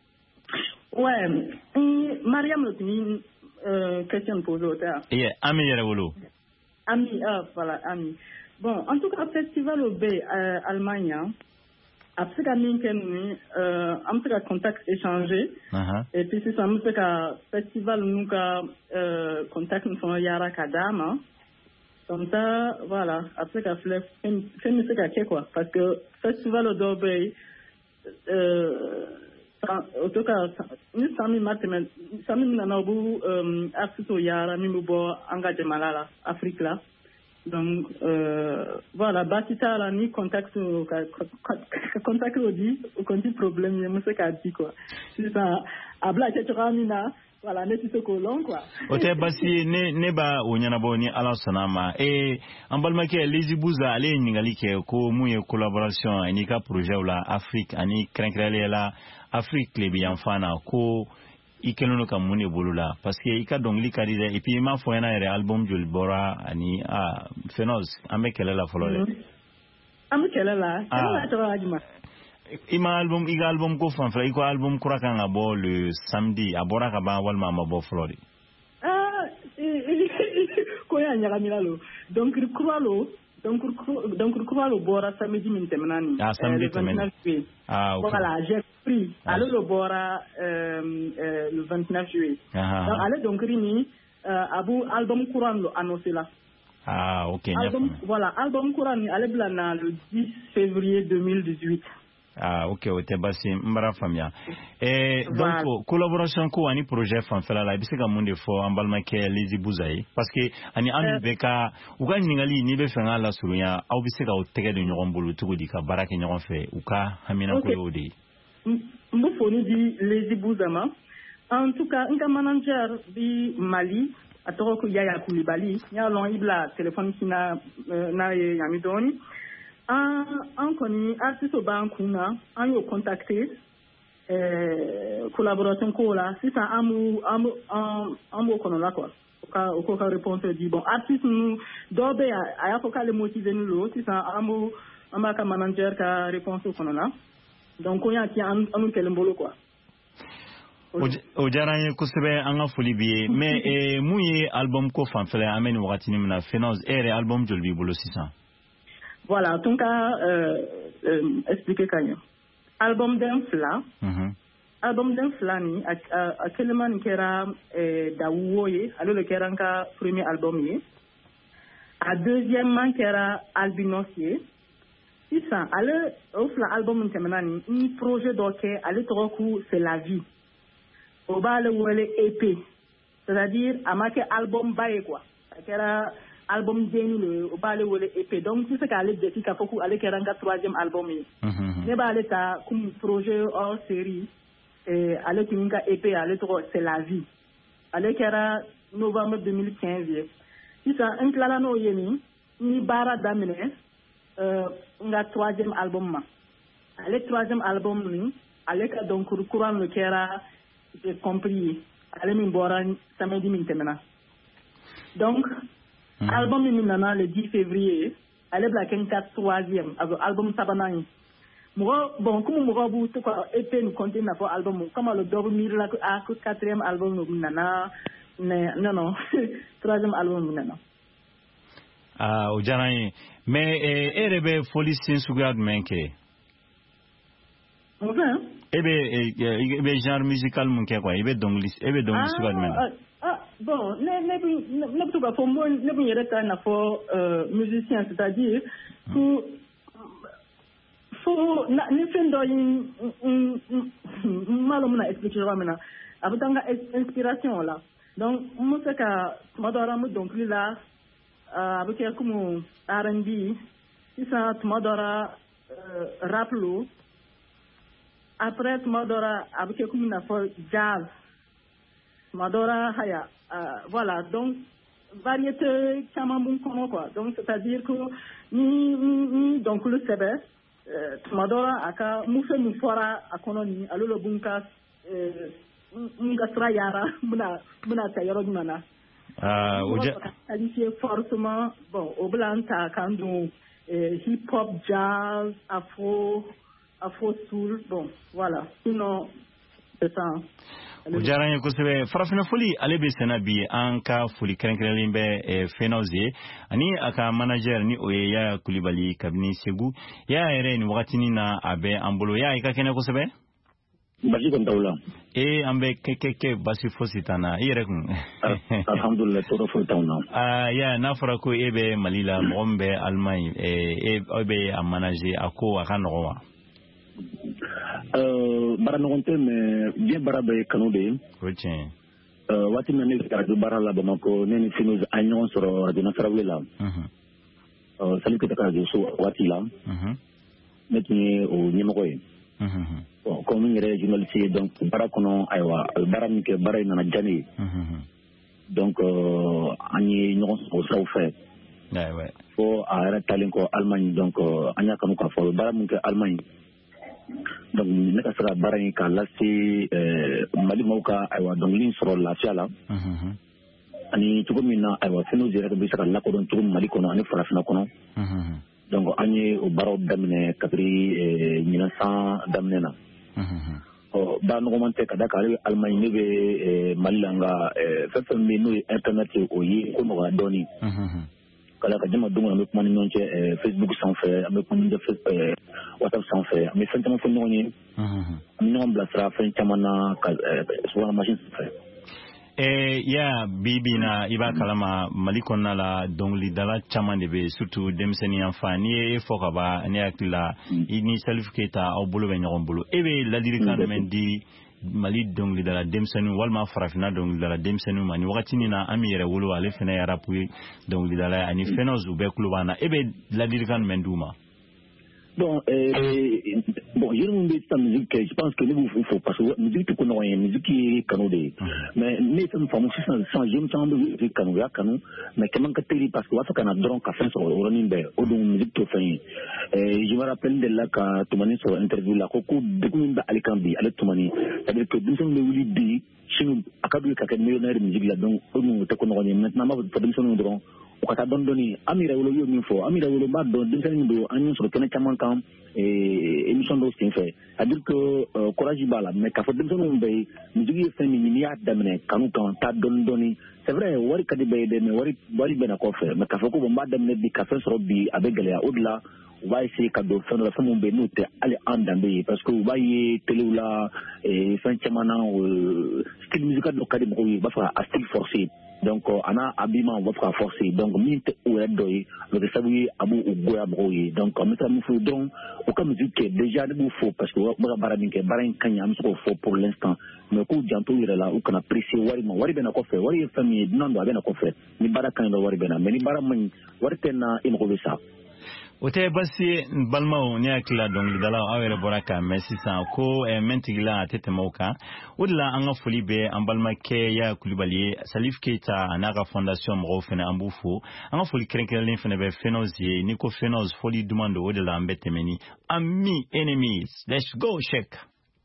ouais Mariam Lotini question posée au terre ami yere wolo ami voilà ami bon en tout cas festival au B Allemagne après qu'à nous en contact échangé et puis c'est ça nous fait qu'à festival nous contact nous font yara kadama comme ça voilà après qu'à fait nous fait qu'à quoi parce que festival au Dobey en tout cas nous sommes maintenant nous n'avons pas artiste au yara nous bo engagé malala Afrique là. Donc, voilà, Batita a mis contact au dit, au conti problème, il y a ce qu'a dit, quoi. C'est ça, à Black Ramina, voilà, n'est-ce que colon, quoi. Ote basi, neba, ou nyanaboni, ala sonama, ambalmake, les ibouza, ale, ningalike, ko mouye collaboration, anika projet ou la Afrique, ani, krenkrele la, Afrique, les bienfana, ko, ikelono ka mune bolula parce que ika dongli kadide et puis ma foena ere album jul bora ani fenos amekele la folole amekele la tawajima ima album ko fanfla iko album kuraka nga bo le samedi abora ka ba walma ma bo flori ko ya nyala milalo donc le bora samedi mintemenani samedi temen voilà j'ai pris alors le bora le 29 juillet donc allez donc rini abu album courant lo annoncé là OK album courant allez blana le 10 février 2018 OK ote basi mbara famia donc collaboration ko ani projet fanfela la bisika munde fo ambalma ke lezi buzai parce que ani anu beka uga ningali ni be fenga la surunya au bisika o tege de nyoron bolu tugo di ka barake nyoron fe uka hamina ko yodi mbufo ni di lezi buzama en tout cas un manager di Mali atoko Yaya Koulibaly ya lon ibla téléphone kina na yamidoni en connu artiste au bankuna en yo contacté collaboration ko là si ça amu kono là quoi au cas réponse dit bon artiste nous dobe aya ko kale motiver nous lo si ça amu amaka manager ka réponse kono là donc on y a qui anu kelembolo quoi o jaranye kusebe anga folibiye mais muye album ko fanfele amen wakati ni mna finance album jolbi bolo 600 voilà, en tout cas, expliquer Kanyo. album d'un fla. Album d'un fla ni actuellement ni kera Dawoye, alors le kera nka premier album yi. A deuxièmement kera Albinosier. Sisan ale o fla album ntemena ni projet doke ale toroku c'est la vie. O ba le wele EP. C'est-à-dire amake album baye quoi. Kera album deni le o ba le wele EP. Donc c'est ce qu'ale deki ka foku ale kera nka troisième album yi. Ne ba ale ta comme projet hors série ale kininka EP ale toro c'est la vie. Ale kera novembre 2015. Sisan enklala no yeni ni bara damine nga troisième album ma. Ale troisième album ni ale ka donc courant le kera j'ai compris ale min bora samedi min temena. Donc album min nana le 10 février ale blacken 4 troisième album sabanani. Moi bon comme moi bu to quoi EP nous compter na pour album comme le dormir la à quatrième album nous nana non troisième album nana. O jaraye mais erebe folie sin sugad menke enfin ebe genre musical mon ke quoi ebe donc sugad men bon ne tout pas pour moi ne bien reta na for musicien c'est-à-dire que faut ni fendo malum na expliquer maintenant abutanga inspiration là donc moi c'est que madara mu donc là avec comme R&B ça tumadora raplo après tumadora avec comme une affaire jazz tumadora haya voilà donc variété chamambun kono quoi donc c'est-à-dire que ni donc le sebe tumadora aka mufe mufora akononi alolo bunka munga trayara muna tayaro mana qualifié forcément bon au blanc quand hip hop jazz afro soul bon voilà sinon c'est ça o jaranye ko sebe farafina foli alebe senabi anka foli krenkrelin be fenoze ani aka manager ni oyeya kulibali kabini segu ya ere ni wakati na abe ambolo ya ikakene ko sebe basi kon tawla ambe keke basi fositana irekun alhamdulillah todo fo tawna ya na fara ko ebe malila mombe almay ebe a manager ako aka nowa bara no konte me bien bara be kanode rochen wati me ne ka do bara la bamako ne ni finuz agnon sur radio nasarawela salut que ta so wati la metni o nyemokoy comme une régionalité donc bara kono aywa bara mi ke bara na jani donc ani non au sauf fait ouais fo ara talent ko Allemagne donc anya kanu ka fo bara mi ke Allemagne donc ne ka sara bara ni ka lasi mali mauka aywa donc lin sur la fiala ani tuko mina aywa fino jere ko bisaka la ko don tuko mali kono ani farafina kono donc anye o baro damne kadri 1900 damne na ba no monte kada kale Allemagne ne be malanga fefe me no internet o yi ko no doni kala ka jama dunga me kuma nyonche Facebook sans fait me kuma de WhatsApp sans fait me sentiment fo nyoni non blasra fen chamana ka so machine sans fait ya bibi na iba kalama malikon nala dongli dala chaman de be surtout demseni enfani e foka ba ne akila ini self-keta au bolo be nyon bolo ebe la dirika men di mali dongli dala demseni walma farafina dongli dala demseni mani wakati ni na ami yere wolo ale fena ya rapu dongli dala ani fenozu be kulubana ebe la dirika men duma bon je ne me dis pas musique je pense que nous faut parce que musique qu'on a une musique qui canodé mais ça nous fameux sans je me sens de canodé canou mais comment que tu parce que on a drone café sur Ronimbe ou donc musique tout fait je me rappelle de là quand tu m'as sur interview là coco de comme Alikambi avec Toumani c'est-à-dire que nous sommes le Willy D chez nous acabé quelques millionnaires musique là donc nous te connaissons maintenant ma production nous drone o kata don doni amira wolo yo min fo amira wolo ba do den tan do anyon so kene chaman kam émission do sin fait c'est-à-dire que courage bala mais ka fo den tan on bay musique fe ni ya damne kanu kan ta don doni c'est vrai wari kadi bay de mais wari bena ko fe mais ka fo ko ba damne bi ka fe so bi abe gale ya odla on va essayer de faire la femme nous aller en danger parce que vous voyez télé là et style musical local de bruit va faire à style forcé donc on a habillement va faire forcé donc minte ou doy le savoir abu ou goya bruit donc on mettra nous donc au cas musique déjà nous faut parce que on va barin kanya nous faut pour l'instant mais ko janto ira la ou kana apprécier wari bena ko fait wari famille non do bena ko fait ni bara kan do wari bena mais ni bara man wari tena imro ça Ote basi balmao ni akila donc dala awere boraka merci sa ko mentigla tete moka udla anga folibe ambalma ke ya kulibali Salif Keita anaga fondation mo fena ambufu anga foli krenkelin fena be fenozie niko fenos foli demande odela ambetemeni ami enemies let's go check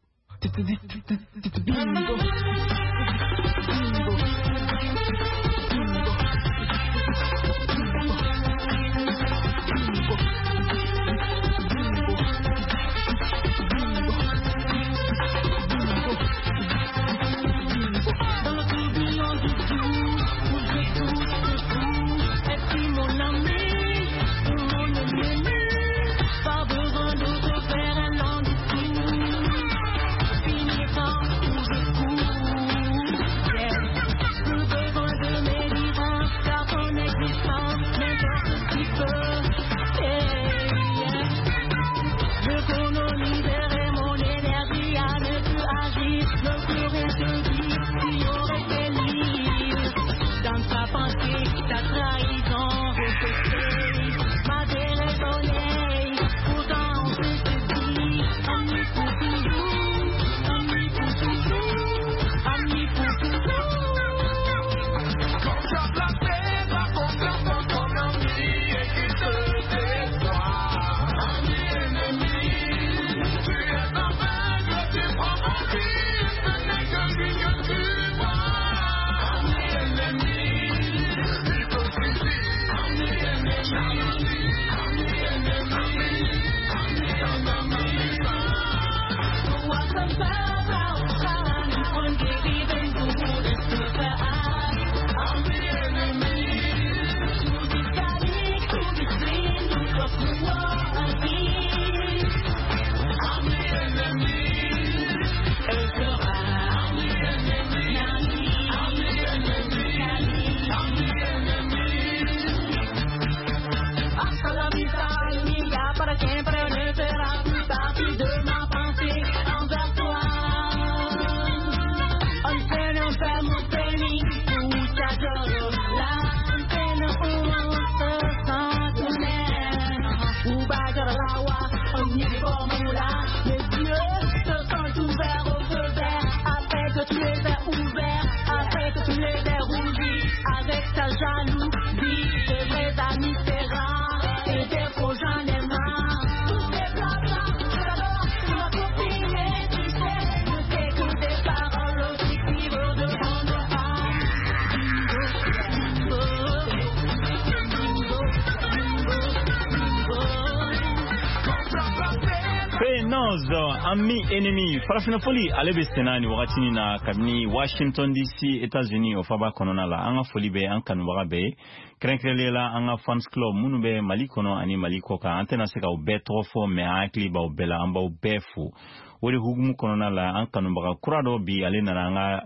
Ami enemy farafina foli alebe senani wakati ni na kabini Washington DC États-Unis ofaba konona la anga foli be an kanu wagabe krenkelela anga fans club munu be Mali kono ani Mali koka antena seka o be trofo me akli ba o bela amba o befu wori hugumu konona la an kanu baga kurado bi alena anga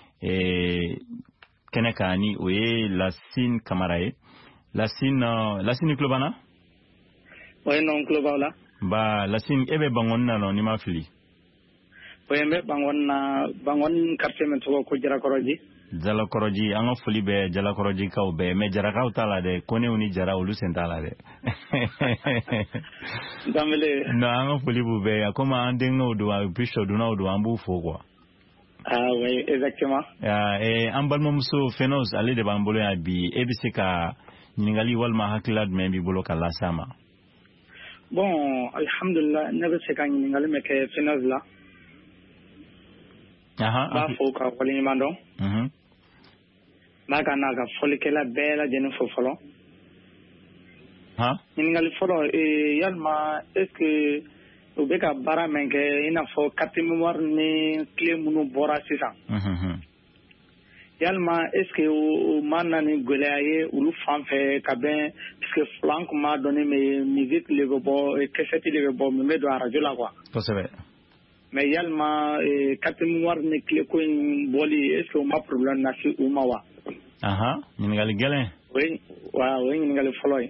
keneka ani oye Lassine Camarae Lassine Klobana oye non Klobala ba Lassine ebe bangon na no ni mafili oyembe bangon quartier men to ko jara koroji anga fuli be jala koroji ka be me jara ka utala de kone uni jara ulu sentala de damele na anga fuli bu be akoma andengo do a bisho do na do ambu fo quoi oui exactement ambalmo muso fenos ale de bambolo ya bi ebiseka ningali walma haklad me bi bolo kala sama. Bon, alhamdulillah, ne sais pas ni ngal me ke fenos la. Ba fo ka wali ni mando. Ma kana ka foli ke la bela jenu fo folo. Ni ngal folo yalma est-ce que o be ka bara men ke ina fo carte mémoire ni clé munu bora sisa. Yalma est-ce que o manna ni golaye ulu fanfe ka ben presque flanc m'a donné mes musiques les bons et que c'était les bons me do radio la quoi mais yalma carte mémoire ne clé ko boli est-ce que on a problème na ci ou ma wa aha ni ngal gelen oui ni ngal foloy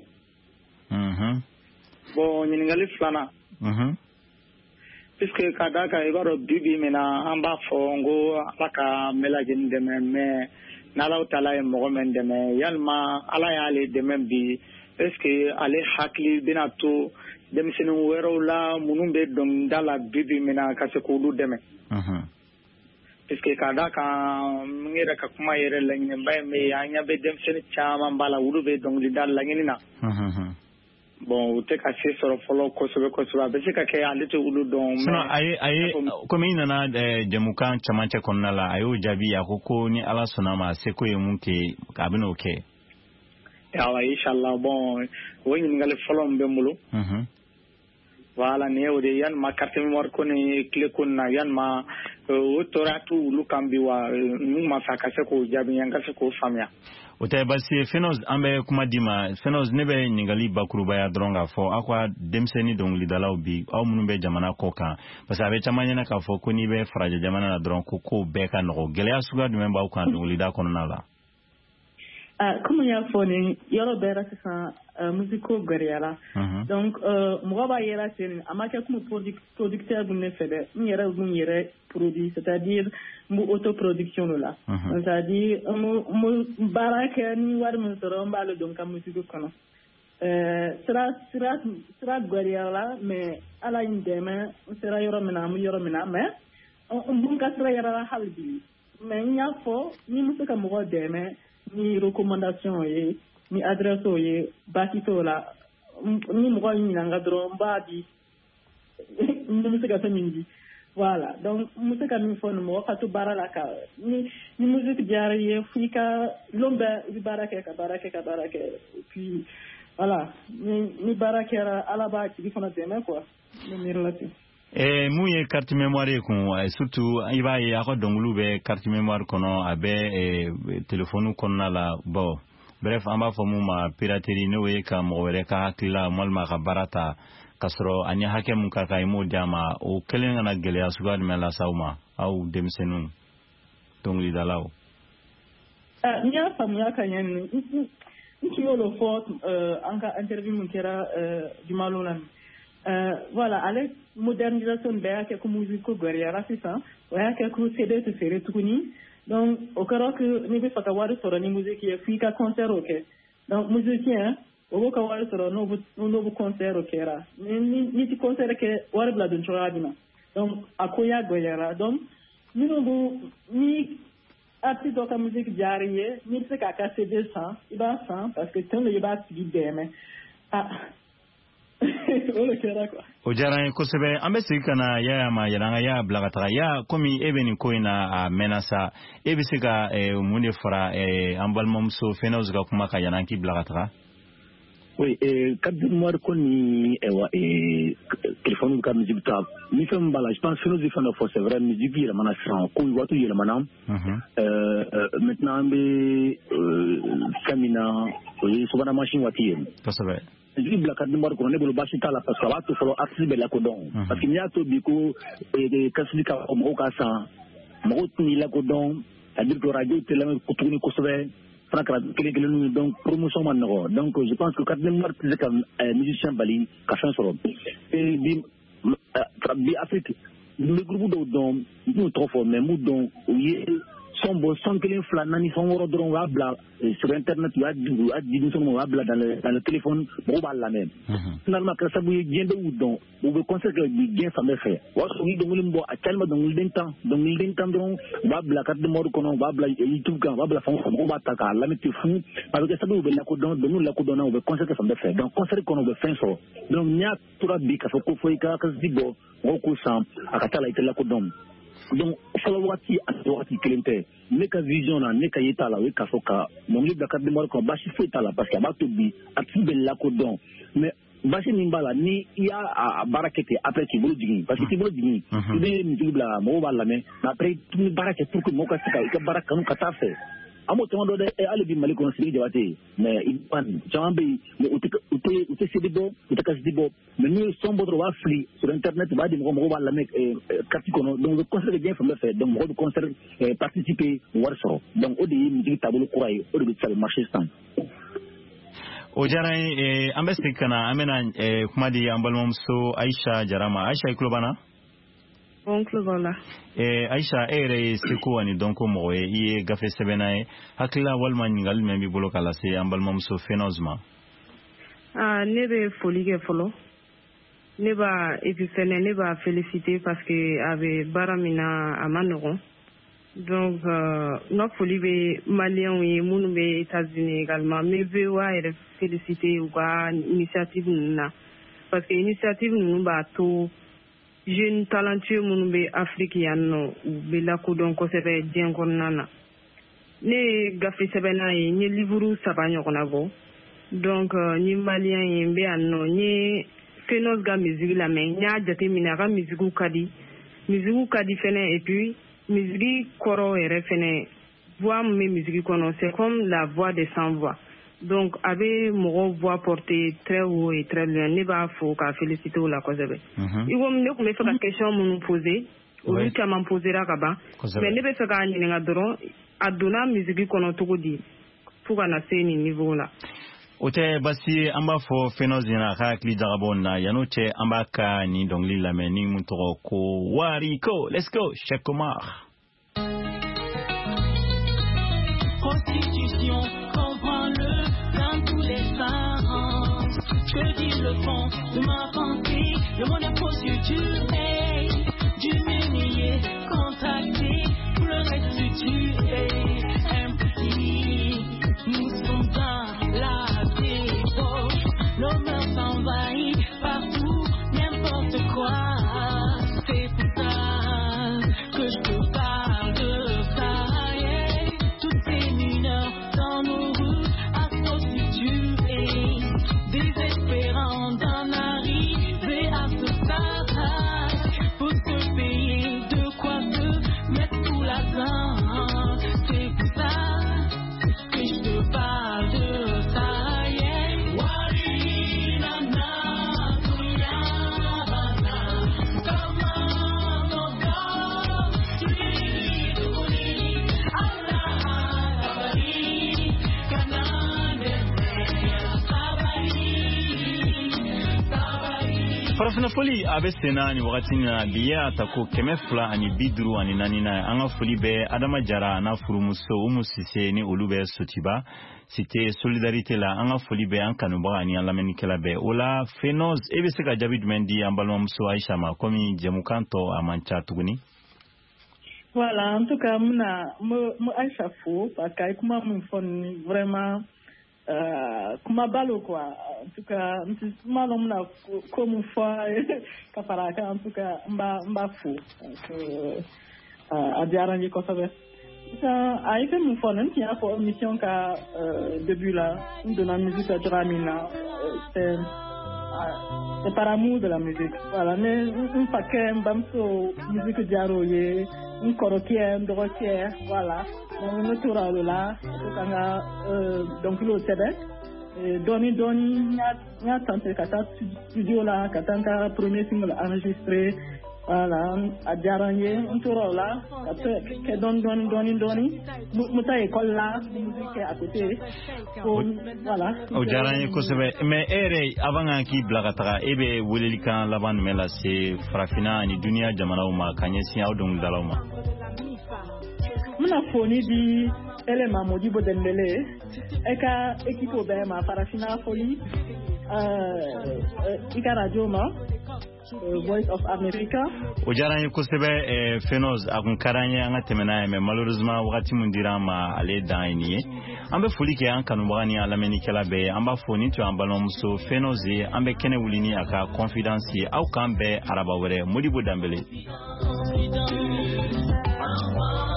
bon ni ngal flana puisque kada ka ibaro bibi mena amba fongo alaka melagin de mais nalaw tala e mo men de me yalma ala ya le de même bi est-ce que ale hakli binato dem sinu wero la munumbe dom dala bibi mena ka se ko du de me puisque kada ka ngira ka kuma yere la nyamba me anya be dem sinu chama bala wudu be dong li dal la ngina bon o te ka se soro folo ko so be se ka ke ale to ulu don mais ay comme inana jamukan chamanche konnala ayo jabi ya ko ni ala sunama se ko yemunke kabino ke ya wa inshallah bon woni ngale folo mbe mulu wala ne o de yan ma carte mémoire ko ni clé ko na yan ma o toratu ulu kambi wa mu ma fa ka se ko jabi yanga se ko famia o tay basi fenos ambe kuma dima fenos nebe ningali bakuruba ya dronga fo akwa demseni dongli dalaw bi aw munu be jamana ko kan parce que abe chamanya na ka fo ko ni be fraja jamana na dron ko be ka no gele asuga du memba ko dongli da kono na la comme ya fo ni yoro bera sa musico gariala donc mo ba yera sen amaka comme producteur bu ne fede mu yere produit c'est-à-dire mu autoproduction là c'est-à-dire mu baraka ni war mu soro mbalo donc am musico kono sera gariala mais ala indema sera yoro mena mais on bunka sera yara halbi mais nya fo ni musica mo deme ni recommandation ye ni adresse ye bakito la ni mo ni nanga dro mbadi ni musique ka mingi voilà donc musique mi fon mo ka to barala ka ni musique diari ye fika lombe baraka puis voilà ni baraka ala ba ti fona deme quoi ni relation mouye carte mémoire ko surtout iba ya ko dongulu be carte mémoire kono abe téléphone kono la bon bref amba fo muma piraterie no we ka mo were ka hakila malma ka barata kasro anya hake mun ka kay mo dama o kelen na gele asuga de la sauma au demsenu dongli dalaw nya famu ya kanyen nki yolo fort anka interview mun kera du malolan voilà avec modernisation de quelques musiques guerrières c'est ça ouais quelques CD de série tourni donc au cas que ni be fatawa de sur ni musique qui est fika concert OK donc musicien au cas où sur no concert OK là ni ti concert que war bla don choradina donc akoya guerrière donc ni artiste de musique diarrière ni se ka CD 100 il va 100 parce que tant le ba ti deme o jaran ko sebe ambe sikana ya ma yana ya blagata ya komi ebeni ko ina menasa ebe sika munde fara ambal momso fenos ga kuma ka yana ki blagata oui carte mémoire ko ni téléphone ka musique ta mi fam bala je pense que nous ifana fo c'est vrai musique il mana sans ko watu yele manam maintenant be kamina so bana machine wati to sebe je la carte mémoire ko ne bolo bashi tala parce que va to follow accès be la ko don parce que nya to biko kasika mo ka sa mo ni la ko don c'est-à-dire que radio télé ko tourner ko sebe donc promotion man donc je pense que carte mémoire c'est comme musicien bali ka fin soro et bi Afrique le groupe do nous trop fort mais nous donc son bon sans que les flanani sont rodron wabla sur internet ya di son wabla dans le téléphone mobile la même finalement que ça vous bien de donc vous conseille que bien ça me fait wa so ni donc limbo a tellement donc le temps donc wabla carte de mort kono wabla YouTube kan wabla fon ko bataka la mettre fou parce que ça vous la ko don nous la ko don on veut conseille que ça me fait donc conseille qu'on veut fin so donc nya tura bi ka ko foi ka zibo ko sam akatala itela ko don donc folowati atwati klente neka vision na neka yeta la we kafoka mongi da carte de mémoire ko bashi feta la parce que ba to bi atibe la ko don mais bashi nimbala ni ya barakete après ki bolo digi parce que ti bolo digi be mi tibla mo ba la mais après tu barakete pour que mo ka sika ka baraka no kata fe amo tondo de ali bi mali kono siri jawate mais il pan jambe uté sédibo uté kasidibo mais nous sommes votre wafli sur internet va di mo ba la mek carte kono donc le concert bien fait faire donc mo concert participer warso donc odi musique tabulu kuray odi bi sal marché stand o jaray ambe kana amena kuma di ambalmom so Aisha Jarama Aisha iklobana oncle voilà Aisha ere seko ani donc mo e gafe sebenae hakla walma ngal membi bolo kala se ambalmom so Fenos ne be foli ke folo ne ba epifene ne ba féliciter parce que avec baramina amanogo donc no foli be malien et munu be États-Unis également mais be wa ere féliciter ou ba initiative na parce que initiative nous ba to jeune talentueux munu be Afrique yanno be la ko donc ko sebe dien konnana ne gafi sebena e ni livre sabanyo konabo donc ni malien yembe anno ni Fenos ga musique la mais nya jate minara musique kadi fene et puis musique koro et refene voix mes musique kono c'est comme la voix des sans voix donc avec mon voix portée très haut et très loin ne va faut ka féliciter la cause be il faut me ko me faire question mon poser ou lui qui m'a posé là kaba mais ne be faire ni nga doro aduna musique kono to di pour na seni niveau là ote basi amba fo Fenos ina hakli jarabona yanote amba ka ni dongli la meni muntoro ko wariko let's go Chekomar Constitution comprends-le dans tous les sens je dis le fond de ma pensée de mon imposition du meunier contracté pour le restituer impossible nous sommes dans la l'honneur s'envahit partout, n'importe quoi. C'est pour ça que je te parle de ça. Yeah. Toutes ces mineurs dans nos rues à se prostituer, désespérants d'en arriver à ce stade pour se payer de quoi se mettre sous la dent. C'est pour ça que je te parle de ça. farafina foli abe sena ni wakati na biya tako kemefla ani bidru ani nanina anga foli be Adama Jara na furumuso umusise ni olube sotiba c'était solidarité la anga foli be an kanuba ani alameni kala be ola Fenos ebe seka David Mendy ambalom so Aisha ma komi jemukanto amancha tuguni. Voilà, en tout cas moi Aisha fou parce que comment mon fond vraiment kuma balo quoi en tout cas malo mna comme fois kaparaka en tout cas mba fou a diaranje ko sabe ça a été mon fond qui a pour mission ka début là de la musique à Dramina c'est par amour de la musique voilà mais un paquet mbamso musique diaroye un korokier ndorokier voilà donc natural là donc le CD doni nya tante kata studio là katanga premier single enregistré voilà a jaranye natural là que doni muta école là musique à côté voilà o jaranye ko sebe mais ere avant ki blagatara ebe wolelikan laban mela c'est farafina ni dunia jamana uma kanyesi awdon dalawma muna foni di elema Modibo Dembele eka ekipo be ma farafina foli ika radio ma Voice of America o jaranye ko sebe Fenos akun karanye anga temena mais malheureusement wakati mundira ma ale dainiye ambe foli ke an kanu bagani alameni kala be amba foni to ambalom so Fenos ambe kene wulini aka confidence au kambe araba wore Modibo Dembele